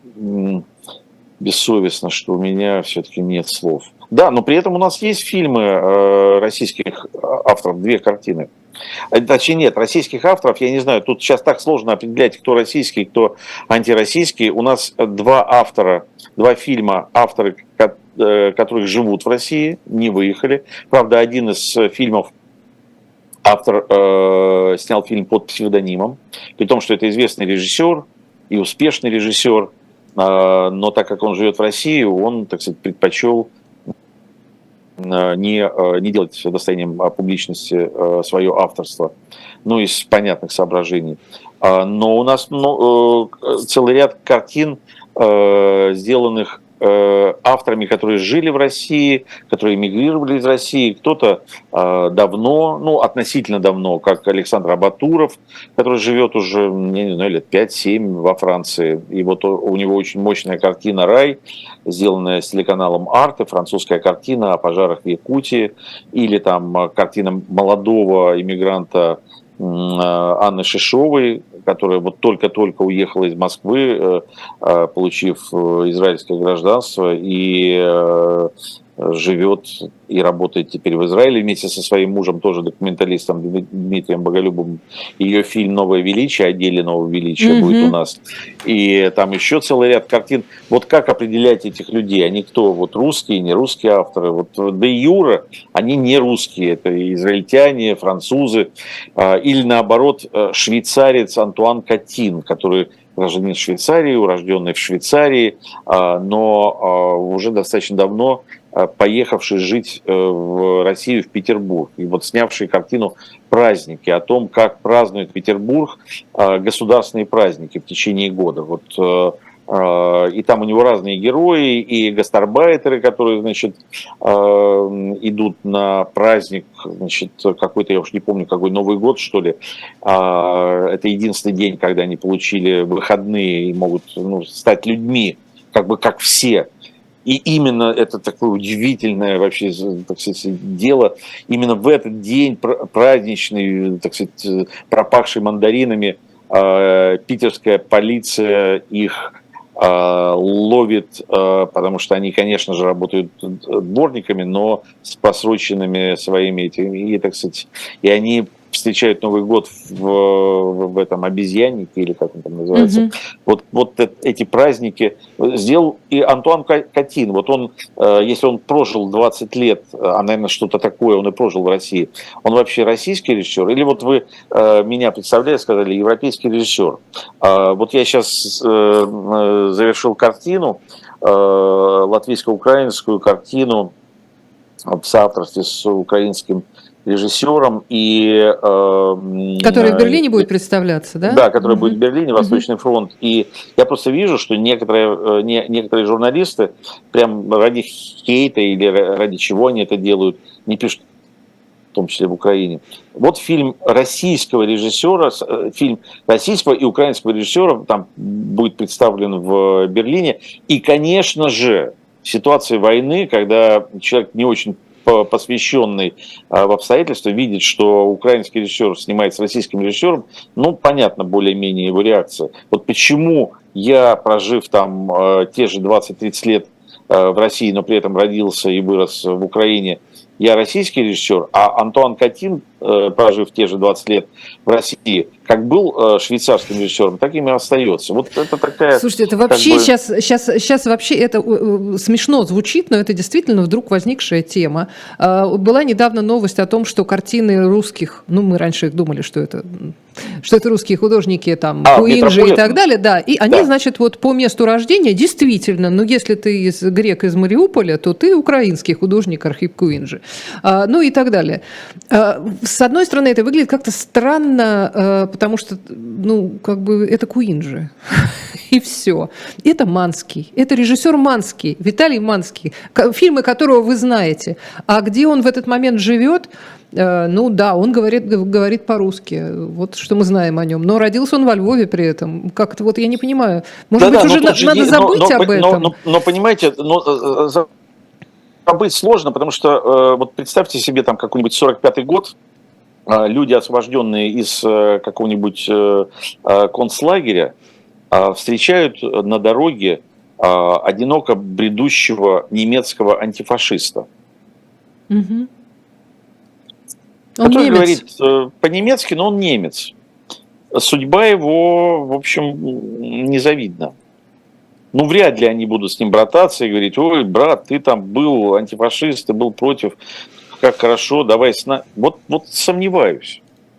бессовестно, что у меня все-таки нет слов. Да, но при этом у нас есть фильмы российских авторов, 2 картины. Точнее, нет, российских авторов, я не знаю, тут сейчас так сложно определять, кто российский, кто антироссийский. У нас 2 фильма, авторы, которых живут в России, не выехали. Правда, один из фильмов автор снял фильм под псевдонимом, при том, что это известный режиссер и успешный режиссер, но так как он живет в России, он, так сказать, предпочел не делать достоянием публичности свое авторство, из понятных соображений. Но у нас целый ряд картин, сделанных авторами, которые жили в России, которые эмигрировали из России, кто-то давно, относительно давно, как Александр Абатуров, который живет уже, я не знаю, лет 5-7 во Франции. И вот у него очень мощная картина «Рай», сделанная с телеканалом «Арте», французская картина о пожарах в Якутии, или там картина молодого иммигранта Анны Шишовой, которая вот только-только уехала из Москвы, получив израильское гражданство, и живет и работает теперь в Израиле вместе со своим мужем, тоже документалистом Дмитрием Боголюбовым. Ее фильм «Новое величие», о деле нового величия будет у нас. И там еще целый ряд картин. Вот как определять этих людей? Они кто? Вот русские, не русские авторы? Вот де юре они не русские. Это израильтяне, французы. Или наоборот, швейцарец Антуан Катин, который гражданин Швейцарии, урожденный в Швейцарии, но уже достаточно давно поехавший жить в Россию, в Петербург. И вот снявший картину «Праздники», о том, как празднует Петербург государственные праздники в течение года. Вот, и там у него разные герои, и гастарбайтеры, которые, значит, идут на праздник, значит, какой-то, я уж не помню, какой Новый год, что ли. Это единственный день, когда они получили выходные и могут стать людьми, как бы как все. И именно это такое удивительное вообще, так сказать, дело. Именно в этот день праздничный, так сказать, пропахший мандаринами, питерская полиция их ловит, потому что они, конечно же, работают дворниками, но с просроченными своими этими, и, так сказать, и они встречают Новый год в этом обезьяннике, или как он там называется. Вот эти праздники сделал и Антуан Катин. Вот он, если он прожил 20 лет, а, наверное, что-то такое он и прожил в России, он вообще российский режиссер? Или вот вы меня представляете, сказали, европейский режиссер? Вот я сейчас завершил картину, латвийско-украинскую картину в соавторстве с украинским режиссером, который в Берлине будет представляться, да? Да, который будет в Берлине, Восточный фронт. И я просто вижу, что некоторые журналисты прям ради хейта или ради чего они это делают, не пишут, в том числе в Украине. Вот фильм российского режиссера, фильм российского и украинского режиссера там будет представлен в Берлине. И, конечно же, в ситуации войны, когда человек не очень посвященный в обстоятельства, видит, что украинский режиссер снимает с российским режиссером, ну, понятно более-менее его реакция. Вот почему я, прожив там те же 20-30 лет в России, но при этом родился и вырос в Украине, я российский режиссер, а Антуан Катин, прожив те же 20 лет в России, как был швейцарским режиссером, так им и остается. Вот это такая... Слушайте, это вообще сейчас вообще это смешно звучит, но это действительно вдруг возникшая тема. Была недавно новость о том, что картины русских, ну мы раньше их думали, что это русские художники, там, Куинджи и так далее, да, и они, значит, вот по месту рождения, действительно, ну если ты грек из Мариуполя, то ты украинский художник Архип Куинджи, ну и так далее. С одной стороны, это выглядит как-то странно, потому что, ну, как бы это Куинджи, и все. Это Манский, это режиссер Манский, Виталий Манский, фильмы которого вы знаете. А где он в этот момент живет? Ну да, он говорит по-русски, вот что мы знаем о нем. Но родился он во Львове при этом. Как-то вот я не понимаю. Может быть, уже надо забыть об этом? Но понимаете, забыть сложно, потому что вот представьте себе там какой-нибудь 45-й год, люди, освобожденные из какого-нибудь концлагеря, встречают на дороге одиноко бредущего немецкого антифашиста. Угу. Который говорит по-немецки, но он немец. Судьба его, в общем, незавидна. Ну, вряд ли они будут с ним брататься и говорить: ой, брат, ты там был антифашист, ты был против, как хорошо, давай с нами. Вот сомневаюсь.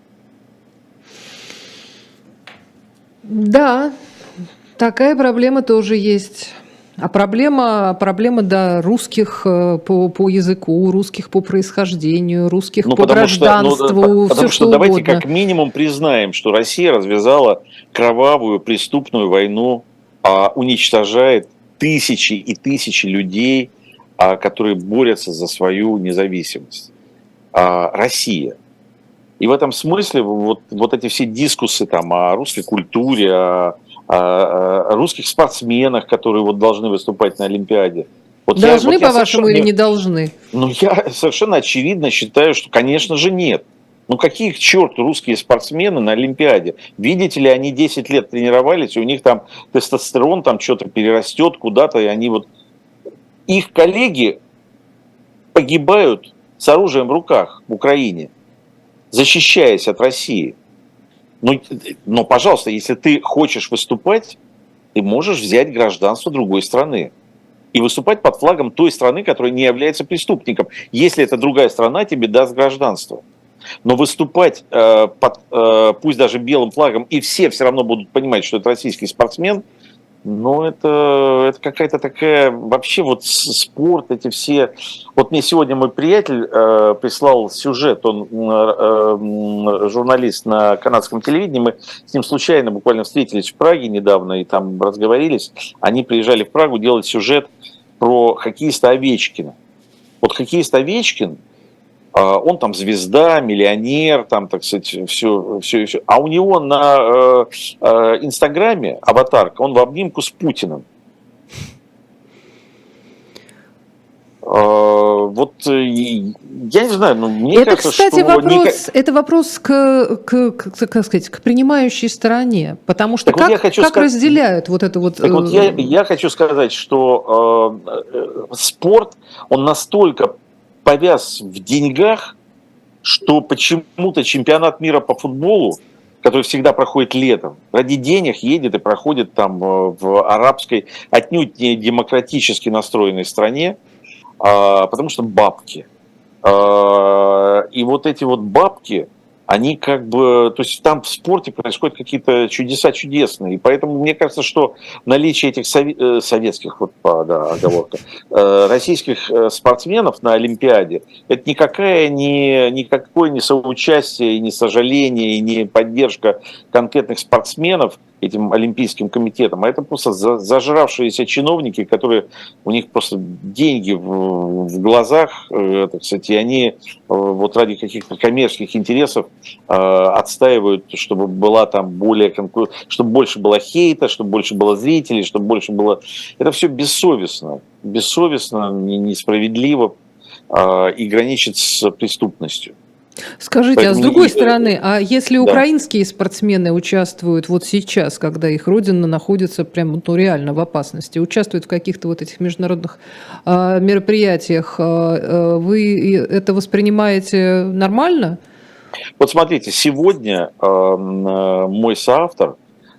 Да, такая проблема тоже есть. А проблема, да, русских по языку, русских по происхождению, русских по гражданству, потому все что давайте угодно. как минимум признаем, что Россия развязала кровавую преступную войну, уничтожает тысячи и тысячи людей, которые борются за свою независимость. Россия. И в этом смысле вот эти все дискуссы там о русской культуре, о русских спортсменах, которые вот должны выступать на Олимпиаде. Должны, по-вашему, или не должны? Ну, я совершенно очевидно считаю, что, конечно же, нет. Ну, какие к черту русские спортсмены на Олимпиаде? Видите ли, они 10 лет тренировались, и у них там тестостерон там что-то перерастет куда-то, и они вот... Их коллеги погибают с оружием в руках в Украине, защищаясь от России. Но, пожалуйста, если ты хочешь выступать, ты можешь взять гражданство другой страны и выступать под флагом той страны, которая не является преступником, если эта другая страна тебе даст гражданство. Но выступать пусть даже белым флагом, и все равно будут понимать, что это российский спортсмен, но это какая-то такая, вообще вот спорт, эти все... Вот мне сегодня мой приятель прислал сюжет, он журналист на канадском телевидении, мы с ним случайно буквально встретились в Праге недавно и там разговорились. Они приезжали в Прагу делать сюжет про хоккеиста Овечкина. Вот хоккеист Овечкин, он там звезда, миллионер, там, так сказать, все. А у него на Инстаграме аватарка, он в обнимку с Путиным. Вот я не знаю, но мне Это, кажется, кстати, что... это вопрос как сказать, к принимающей стороне, потому что Так вот я хочу как сказать, разделяют вот это вот... так вот я хочу сказать, что спорт, он настолько повяз в деньгах, что почему-то чемпионат мира по футболу, который всегда проходит летом, ради денег едет и проходит там в арабской, отнюдь не демократически настроенной стране, потому что бабки. И вот эти вот бабки, они как бы, то есть там в спорте происходят какие-то чудеса чудесные. И поэтому мне кажется, что наличие этих советских, вот, да, оговорка, российских спортсменов на Олимпиаде, это никакое не соучастие, не сожаление, не поддержка конкретных спортсменов этим Олимпийским комитетом, а это просто зажравшиеся чиновники, которые, у них просто деньги в глазах, так сказать, и они вот ради каких-то коммерческих интересов отстаивают, чтобы была там более чтобы больше было хейта, чтобы больше было зрителей, чтобы больше было... Это все бессовестно, несправедливо и граничит с преступностью. Скажите, Поэтому а с другой стороны, а если да. украинские спортсмены участвуют вот сейчас, когда их родина находится прямо, ну, реально в опасности, участвуют в каких-то вот этих международных мероприятиях, вы это воспринимаете нормально? Вот смотрите, сегодня мой соавтор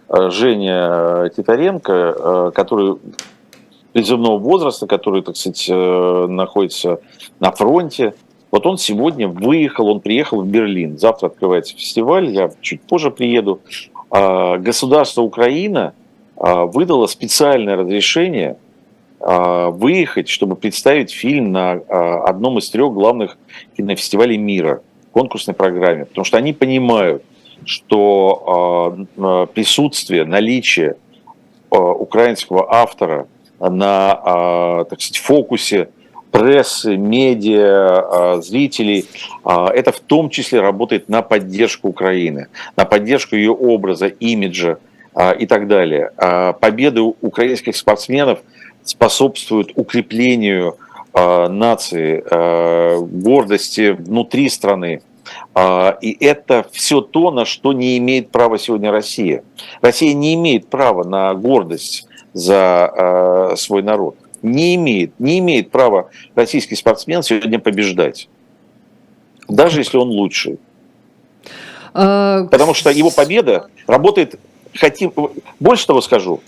Женя Титаренко, который призывного возраста, который, так сказать, находится на фронте, вот он сегодня выехал, он приехал в Берлин. Завтра открывается фестиваль, я чуть позже приеду. Государство Украина выдало специальное разрешение выехать, чтобы представить фильм на одном из 3 главных кинофестивалей мира, конкурсной программе. Потому что они понимают, что присутствие, наличие украинского автора на, так сказать, фокусе прессы, медиа, зрителей, это в том числе работает на поддержку Украины, на поддержку ее образа, имиджа и так далее. Победы украинских спортсменов способствуют укреплению нации, гордости внутри страны. И это все то, на что не имеет права сегодня Россия. Россия не имеет права на гордость за свой народ. Не имеет права российский спортсмен сегодня побеждать, даже если он лучший. Потому что его победа работает, больше того скажу,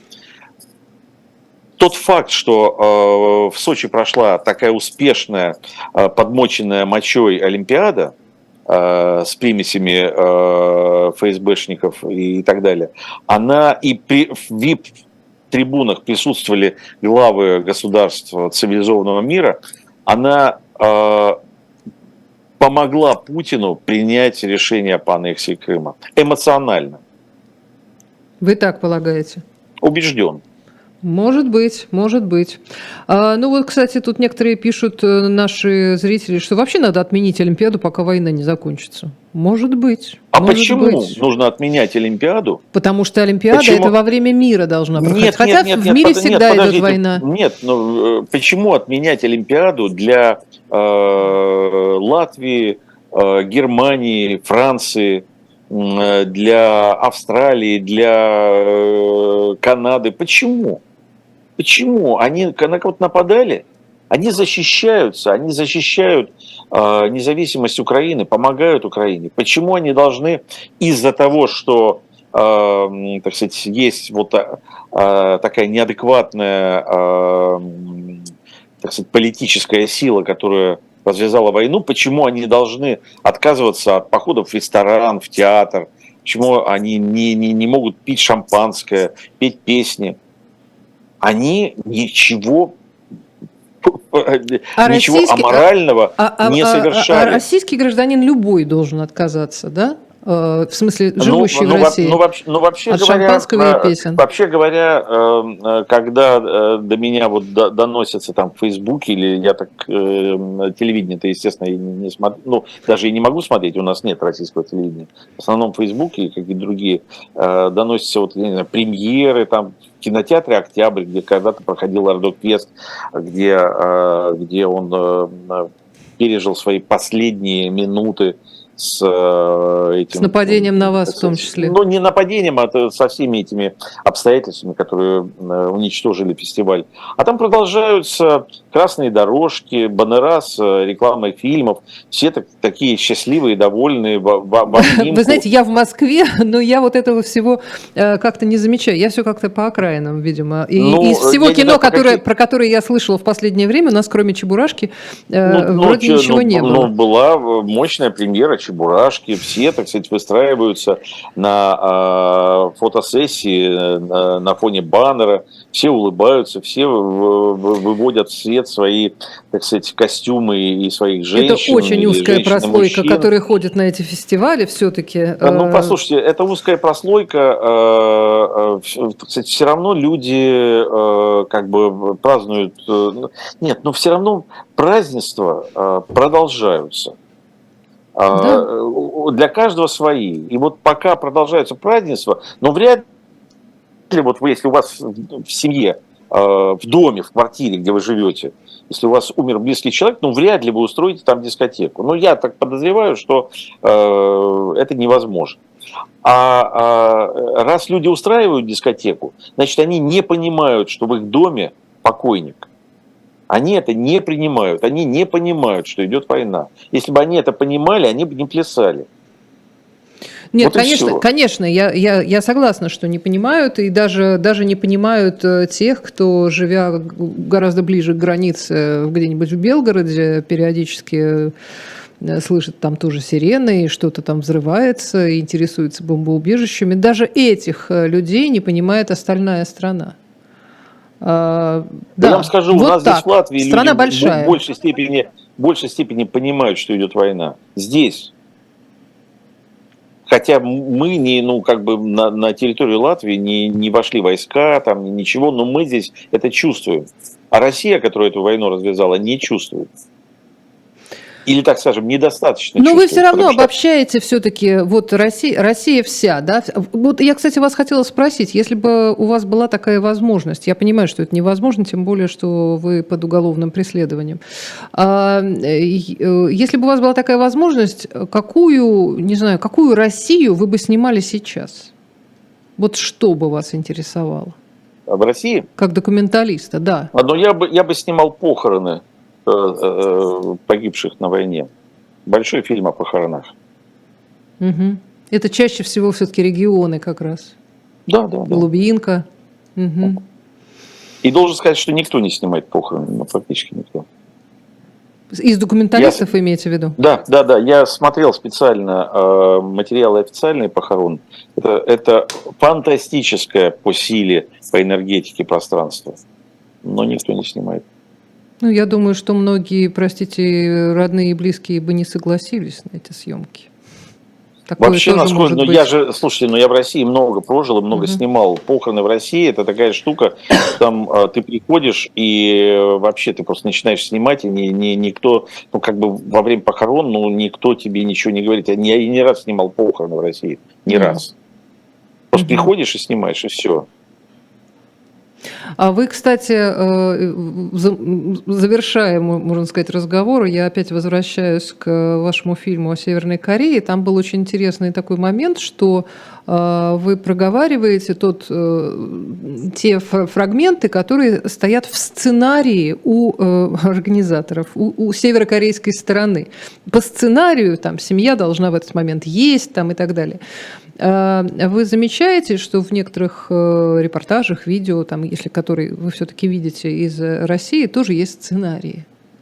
тот факт, что в Сочи прошла такая успешная, подмоченная мочой Олимпиада с примесями ФСБшников и так далее, она и в VIP-трибунах присутствовали главы государств цивилизованного мира, она помогла Путину принять решение по аннексии Крыма. Эмоционально. Вы так полагаете? Убежден. Может быть, может быть. Ну вот, кстати, тут некоторые пишут, наши зрители, что вообще надо отменить Олимпиаду, пока война не закончится. Может быть. А почему нужно отменять Олимпиаду? Потому что Олимпиада это во время мира должна проходить. Хотя в мире всегда идет война. Нет, но почему отменять Олимпиаду для Латвии, Германии, Франции, для Австралии, для Канады? Почему? Почему? Они на кого-то нападали? Они защищаются, они защищают независимость Украины, помогают Украине. Почему они должны из-за того, что, так сказать, есть вот такая неадекватная, так сказать, политическая сила, которая развязала войну, почему они должны отказываться от походов в ресторан, в театр, почему они не могут пить шампанское, петь песни? Они ничего аморального не совершали. А российский гражданин любой должен отказаться, да? В смысле, живущие в России? Вообще От говоря, шампанского и песен. вообще говоря, когда до меня вот доносятся там в Фейсбуке, или я так телевидение-то, естественно, и не смотрю, ну, даже и не могу смотреть, у нас нет российского телевидения. В основном в Фейсбуке и какие-то другие доносятся вот, я не знаю, премьеры, там, в кинотеатре «Октябрь», где когда-то проходил Ардо Квест, где он пережил свои последние минуты с этим... С нападением на вас в том числе. Ну, не нападением, а со всеми этими обстоятельствами, которые уничтожили фестиваль. А там продолжаются красные дорожки, баннера с рекламой фильмов. Все такие счастливые, довольные, в обнимку. Вы знаете, я в Москве, но я вот этого всего как-то не замечаю. Я все как-то по окраинам, видимо. И из всего кино, про которое я слышала в последнее время, у нас кроме «Чебурашки» вроде ничего не было. Была мощная премьера «Чебурашки», все, так сказать, выстраиваются на фотосессии на фоне баннера, все улыбаются, все выводят в свет свои, так сказать, костюмы и своих женщин. Это очень узкая прослойка, которая ходит на эти фестивали все-таки. Ну, послушайте, это узкая прослойка, кстати, все равно люди как бы празднуют... Нет, но все равно празднества продолжаются. Да. Для каждого свои. И вот пока продолжаются празднества, но вряд ли, вот вы, если у вас в семье, в доме, в квартире, где вы живете, если у вас умер близкий человек, ну вряд ли вы устроите там дискотеку. Но я так подозреваю, что это невозможно. Раз люди устраивают дискотеку, значит, они не понимают, что в их доме покойник. Они это не принимают, они не понимают, что идет война. Если бы они это понимали, они бы не плясали. Нет, вот конечно, я согласна, что не понимают, и даже не понимают тех, кто, живя гораздо ближе к границе, где-нибудь в Белгороде, периодически слышит там тоже сирены, и что-то там взрывается, и интересуется бомбоубежищами. Даже этих людей не понимает остальная страна. Да, я вам скажу, вот у нас здесь в Латвии страна люди большая. в большей степени понимают, что идет война. Здесь. Хотя мы не, на территорию Латвии не вошли войска, там ничего, но мы здесь это чувствуем. А Россия, которая эту войну развязала, не чувствует. Или, так скажем, недостаточно. Но вы все равно обобщаете все-таки, вот Россия вся, да? Вот я, кстати, вас хотела спросить, если бы у вас была такая возможность, я понимаю, что это невозможно, тем более, что вы под уголовным преследованием. Если бы у вас была такая возможность, какую Россию вы бы снимали сейчас? Вот что бы вас интересовало? В России? Как документалиста, да. Но я бы снимал похороны погибших на войне. Большой фильм о похоронах. Угу. Это чаще всего все-таки регионы как раз. Да. Глубинка. Угу. И должен сказать, что никто не снимает похороны, практически никто. Из документалистов вы имеете в виду? Да. Я смотрел специально материалы официальные похорон. Это фантастическое по силе, по энергетике пространство. Но никто не снимает. Ну, я думаю, что многие, простите, родные и близкие бы не согласились на эти съемки. Такое вообще, насколько, слушайте, я в России много прожил и много снимал. Похороны в России — это такая штука, там ты приходишь и вообще ты просто начинаешь снимать, и никто, во время похорон, никто тебе ничего не говорит. Я не раз снимал похороны в России, ни раз. Просто приходишь и снимаешь, и все. А вы, кстати, завершая, можно сказать, разговор, я опять возвращаюсь к вашему фильму о Северной Корее. Там был очень интересный такой момент, что вы проговариваете те фрагменты, которые стоят в сценарии у организаторов, у северокорейской стороны. По сценарию там семья должна в этот момент есть там, и так далее. Вы замечаете, что в некоторых репортажах, видео, там, которые вы все-таки видите из России, тоже есть сценарии?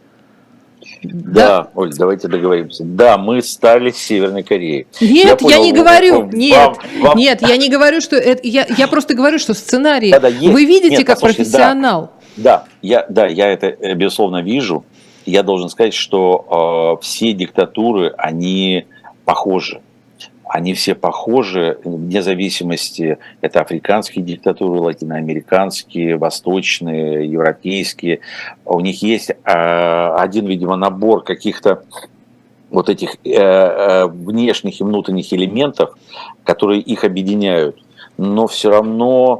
Да, Оль, давайте договоримся. Да, мы стали Северной Кореей. Нет, я не говорю. Нет, я не говорю, что это. Я просто говорю, что сценарий. Вы видите как профессионал. Да, я это безусловно вижу. Я должен сказать, что все диктатуры, они похожи. они все похожи, вне зависимости, это африканские диктатуры, латиноамериканские, восточные, европейские. У них есть один, видимо, набор каких-то вот этих внешних и внутренних элементов, которые их объединяют. Но все равно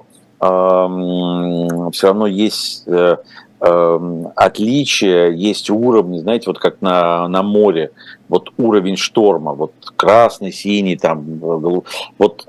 есть отличия, есть уровни, знаете, вот как на море, вот уровень шторма, вот красный, синий, там, вот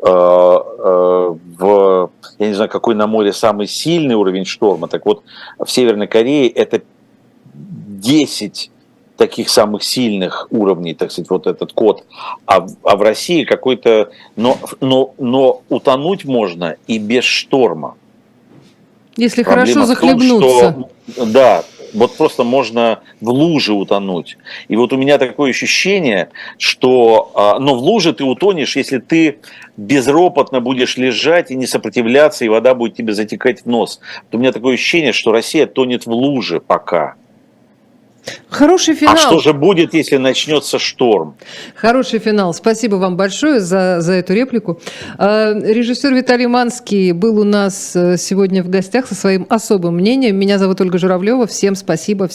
я не знаю, какой на море самый сильный уровень шторма, так вот в Северной Корее это 10 таких самых сильных уровней, так сказать, вот этот код, а в России какой-то, но утонуть можно и без шторма. Если Проблема хорошо в том, захлебнуться. да, вот просто можно в луже утонуть. И вот у меня такое ощущение, что, но в луже ты утонешь, если ты безропотно будешь лежать и не сопротивляться, и вода будет тебе затекать в нос. Вот у меня такое ощущение, что Россия тонет в луже пока. Хороший А что финал. же будет, если начнется шторм? Хороший финал. Спасибо вам большое за эту реплику. Режиссер Виталий Манский был у нас сегодня в гостях со своим особым мнением. Меня зовут Ольга Журавлева. Всем спасибо.